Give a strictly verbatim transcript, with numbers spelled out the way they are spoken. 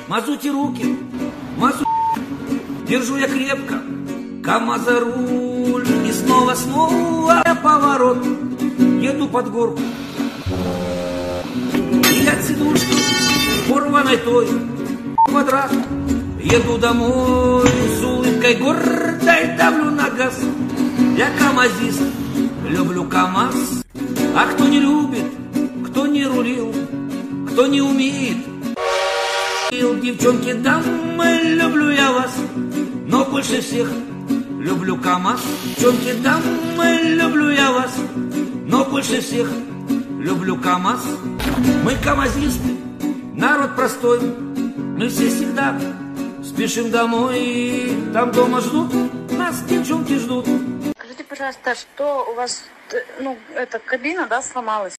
Мазуте руки, мазу... Держу я крепко КамАЗ за руль. И снова-снова поворот. Еду под горку. И от сидушки порваной той квадрат. Еду домой с улыбкой гордой, давлю на газ. Я камазист, люблю КамАЗ. А кто не любит, кто не рулил, кто не умеет, девчонки, дамы, люблю я вас. Но больше всех люблю КамАЗ. Девчонки, дамы, люблю я вас. Но больше всех люблю КамАЗ. Мы камазисты, народ простой. Мы все всегда спешим домой. Там дома ждут, нас девчонки ждут. Скажите, пожалуйста, что у вас, ну, эта кабина, да, сломалась?